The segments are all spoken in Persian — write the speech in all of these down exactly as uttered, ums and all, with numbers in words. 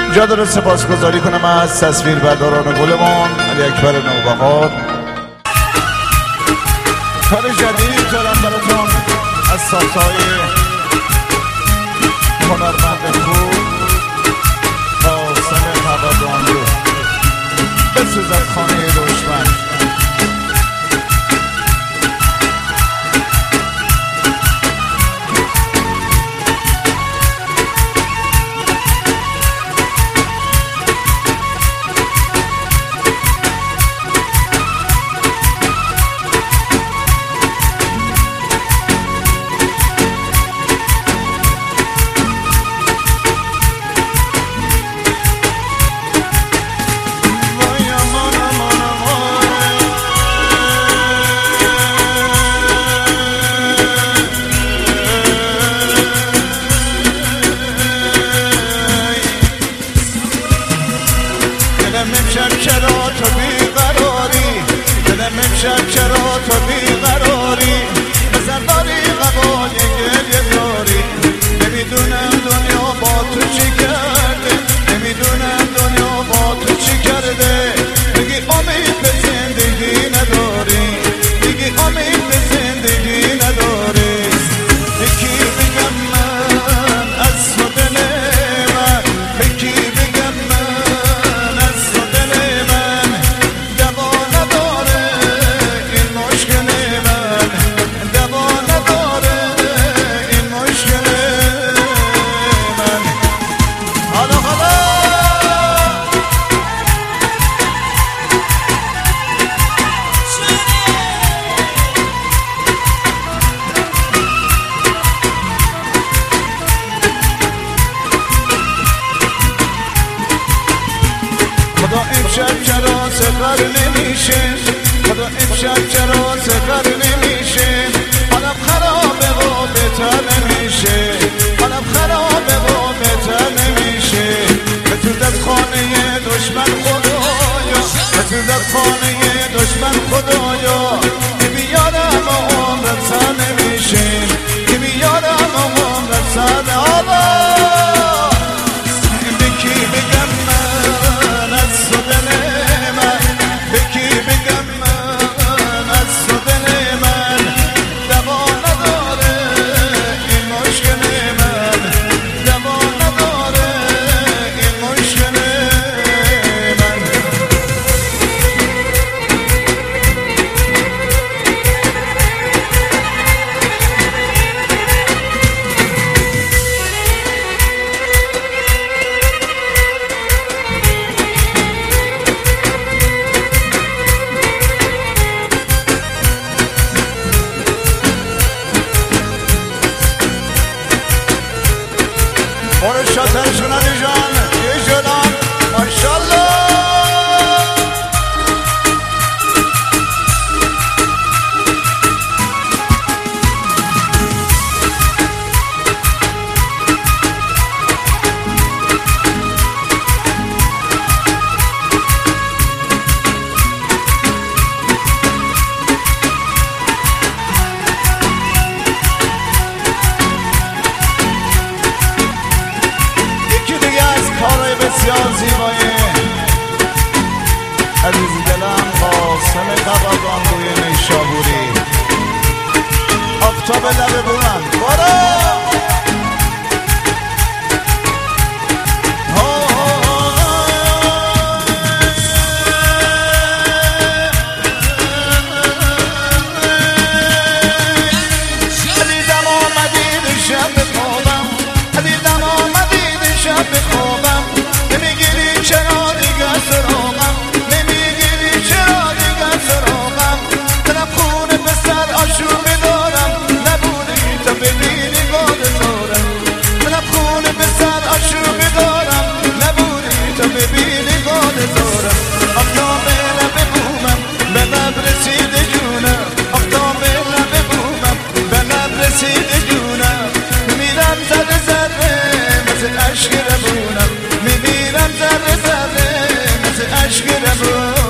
جا داره سپاسگزاری کنم از تصویربرداران گلمان علی اکبر نوبهار. کار جدید دارم براتون از سازهای هنرمند خوب قاسم قبادانلو بسوزد خانه دشمن. شب چرا تو بیقراری بزن باری قبای گریه داری. نمیدونم دنیا با تو چی کرده، نمیدونم دنیا با تو چی کرده. میگی امید به زندگی نداری، میگی امید به زندگی نداری. یکی بگم من از تو دل من، یکی بگم من از تو دل من. دوا نداره این مشکل من، دوا نداره این مشکل من. حالا حالا خدا امشب چرا سفر نمیشه، خدا امشب چرا سفر نمیشه. حالم خرابه و بهتر نمیشه، حالم خرابه و بهتر نمیشه. بتوز از خانه دشمن خدایا، بتوز از خانه دشمن خدایا. که بیارم و عمرم سر نمیشه، که بیارم و عمرم سر نمیشه. بکی بگم من از تو دل من، بکی بگم من از تو دل من. دوا نداره این مشکل من، دوا نداره این مشکل من. برو شاترشون علی جان یه جلان ماشالله. کارای بسیار زیبایی عزیز دلم قاسم قبادانلوی نیشابوری. آفتاب لب بونم برو عزیزم آمدید شب بخوابم، عزیزم آمدید شب بخوابم. نمیگیری چرا دیگر سراغم، نمیگیری چرا دیگر سراغم. دلم خونه پسر آشوب دارم، نبودی تا ببینی باد زارم. دلم خونه پسر آشوب دارم، نبودی تا ببینی باد زارم. آفتاب لب بومم به لب رسیده جونم، آفتاب لب بومم به لب رسیده جونم. میرم زده زده مثل عشق ربونم، میمیرم ذره ذره مثل عشق ربونم.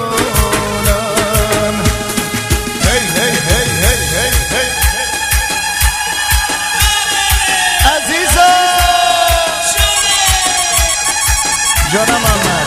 هی هی هی هی هی هی عزیزا جانم محمد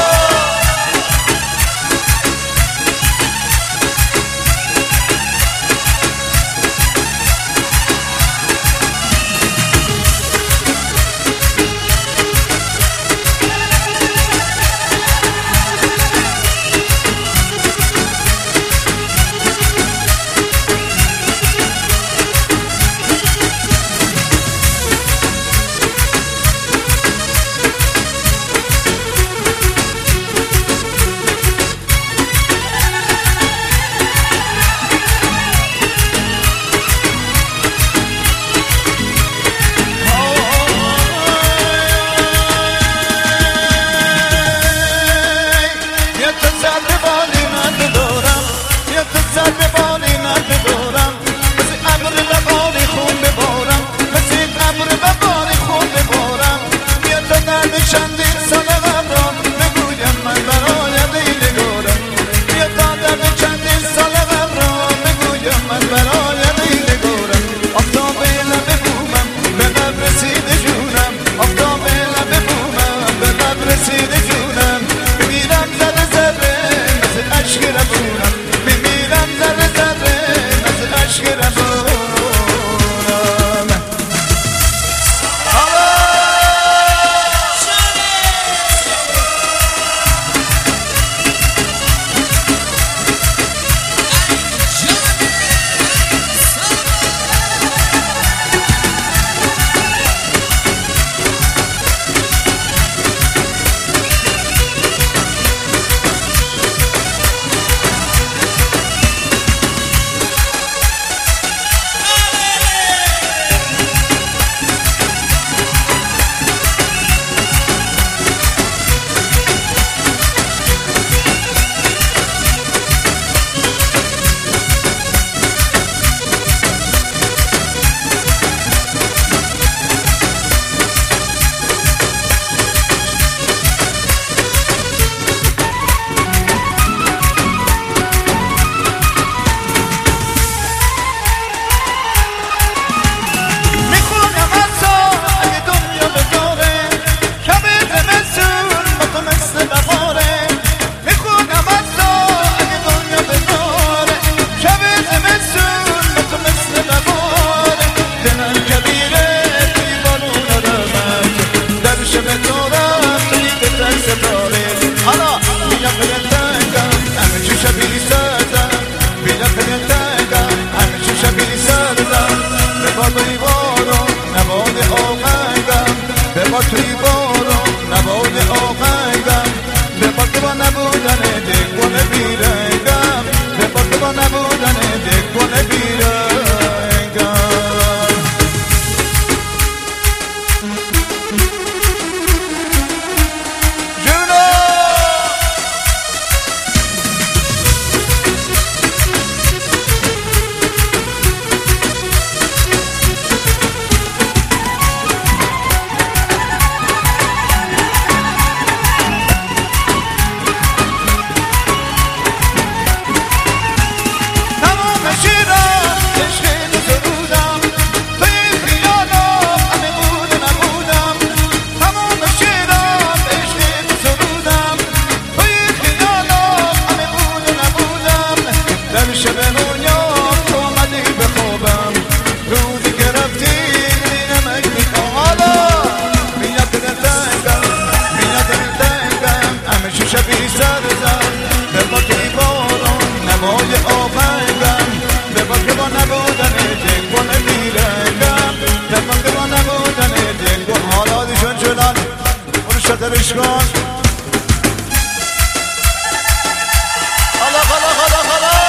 خاطرش کن حالا حالا حالا حالا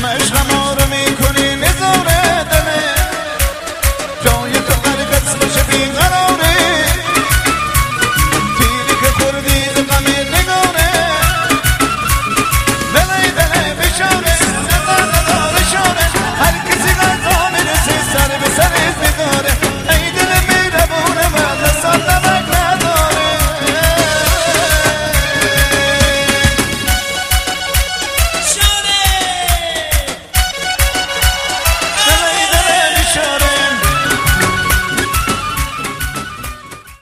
عشقم